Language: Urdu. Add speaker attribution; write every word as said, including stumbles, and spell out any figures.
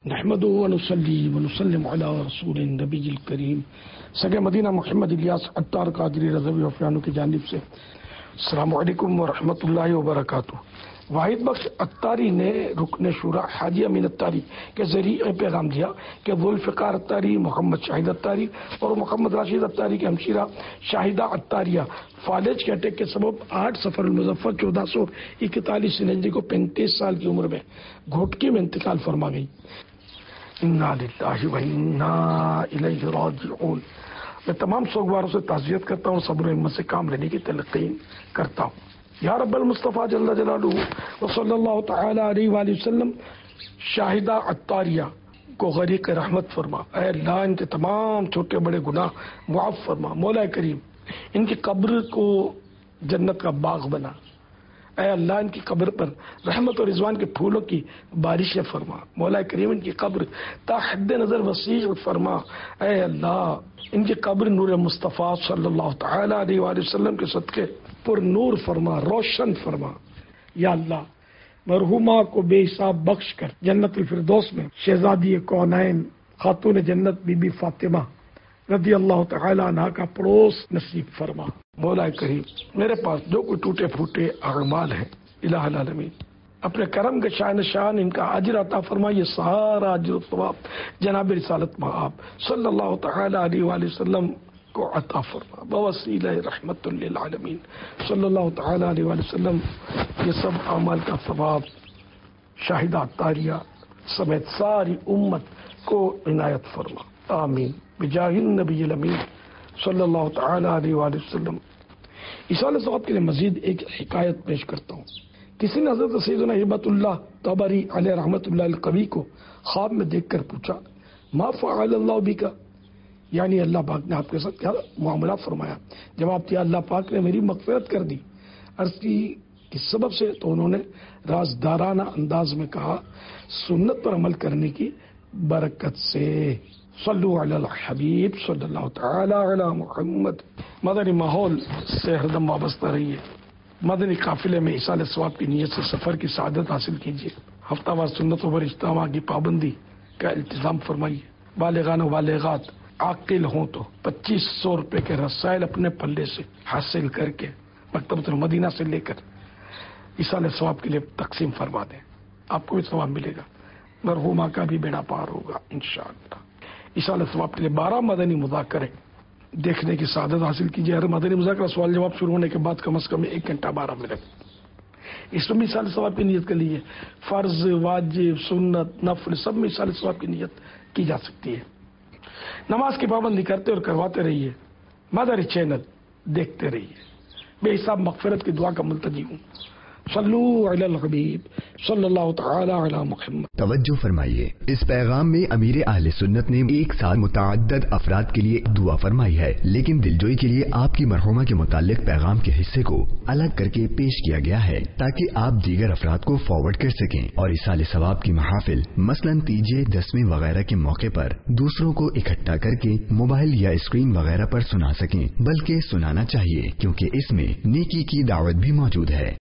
Speaker 1: نحمدہ ونصلی ونسلم علی رسول النبی الکریم سگے مدینہ محمد الیاس عطار قادری رضوی وفیانو کی جانب سے السلام علیکم ورحمۃ اللہ وبرکاتہ۔ واحد بخش عطاری نے رکن شورا حاجی امین عطاری کے ذریعے پیغام دیا کہ ذوالفقار عطاری، محمد شاہد عطاری اور محمد راشد عطاری کی ہمشیرہ شاہدہ عطاریہ فالج کے اٹیک کے سبب آٹھ سفر المظفر چودہ سو اکتالیس ہجری کو پینتیس سال کی عمر میں گھوٹکی میں انتقال فرما گئی۔ انا للہ و انا الیہ راجعون۔ میں تمام سوگواروں سے تعزیت کرتا ہوں، صبر و ہمت سے کام لینے کی تلقین کرتا ہوں۔ یا رب المصطفیٰ جل جلالہ و صلی اللہ تعالی علیہ وآلہ وسلم شاہدہ عطاریہ کو غریق رحمت فرما۔ اے اللہ ان کے تمام چھوٹے بڑے گناہ معاف فرما۔ مولا کریم ان کی قبر کو جنت کا باغ بنا۔ اے اللہ ان کی قبر پر رحمت اور رضوان کے پھولوں کی بارشیں فرما۔ مولا کریم ان کی قبر تا حد نظر وسیع فرما۔ اے اللہ ان کی قبر نور مصطفیٰ صلی اللہ تعالی علیہ وآلہ وسلم کے صدقے پر نور فرما، روشن فرما۔ یا اللہ مرحومہ کو بے حساب بخش کر جنت الفردوس میں شہزادی کونین خاتون جنت بی بی فاطمہ رضی اللہ تعالی عنہ کا پڑوس نصیب فرما۔ مولا کریم میرے پاس جو کوئی ٹوٹے پھوٹے اعمال ہیں الہ العالمین اپنے کرم کے شان شان ان کا اجر عطا فرما۔ یہ سارا اجر و ثواب جناب رسالت مآب صلی اللہ تعالی علیہ وآلہ وسلم کو عطا فرما بوسیلہ رحمت للعالمین صلی اللہ تعالی علیہ وآلہ وسلم۔ یہ سب اعمال کا ثواب شاہدہ عطاریہ سمیت ساری امت کو عنایت فرما، آمین بجاہ النبی الامین صلی اللہ تعالی علیہ وآلہ وسلم۔ ایصال ثواب کے لیے مزید ایک حکایت پیش کرتا ہوں۔ کسی نے حضرت سیدنا ہبت اللہ طبری علیہ رحمت اللہ القوی کو خواب میں دیکھ کر پوچھا ما فعل اللہ بک، یعنی اللہ پاک نے آپ کے ساتھ کیا معاملہ فرمایا؟ جواب دیا اللہ پاک نے میری مغفرت کر دی۔ عرض کی کس سبب سے؟ تو انہوں نے رازدارانہ انداز میں کہا سنت پر عمل کرنے کی برکت سے۔ صلو علی الحبیب صلی اللہ تعالی علی محمد۔ مدنی ماحول سے ہر دم وابستہ رہیے، مدنی قافلے میں ایصال ثواب کی نیت سے سفر کی سعادت حاصل کیجیے، ہفتہ وار سنتوں پر اجتماع کی پابندی کا التزام فرمائیے۔ بالغان و بالغات عاقل ہوں تو پچیس سو روپے کے رسائل اپنے پلے سے حاصل کر کے مکتبۃ المدینہ سے لے کر ایصال ثواب کے لیے تقسیم فرما دیں، آپ کو بھی ثواب ملے گا، مرحومہ کا بھی بیڑا پار ہوگا انشاءاللہ۔ ایصال ثواب کے لیے بارہ مدنی مذاکرے دیکھنے کی سعادت حاصل کیجیے۔ ہر مدنی مذاکرہ سوال جواب شروع ہونے کے بعد کم از کم ایک گھنٹہ بارہ منٹ اس میں ایصال ثواب کی نیت کر لیجیے۔ فرض، واجب، سنت، نفل سب میں ایصال ثواب کی نیت کی جا سکتی ہے۔ نماز کی پابندی کرتے اور کرواتے رہیے، مدری چینل دیکھتے رہیے۔ بے حساب مغفرت کی دعا کا ملتجی ہوں۔ صلو علی الحبیب صلی اللہ تعالی علی محمد۔
Speaker 2: توجہ فرمائیے، اس پیغام میں امیر اہل سنت نے ایک ساتھ متعدد افراد کے لیے دعا فرمائی ہے، لیکن دلجوئی کے لیے آپ کی مرحومہ کے متعلق پیغام کے حصے کو الگ کر کے پیش کیا گیا ہے تاکہ آپ دیگر افراد کو فارورڈ کر سکیں اور ایصال ثواب کی محافل مثلاً تیجے، دسویں وغیرہ کے موقع پر دوسروں کو اکٹھا کر کے موبائل یا اسکرین وغیرہ پر سنا سکیں، بلکہ سنانا چاہیے کیونکہ اس میں نیکی کی دعوت بھی موجود ہے۔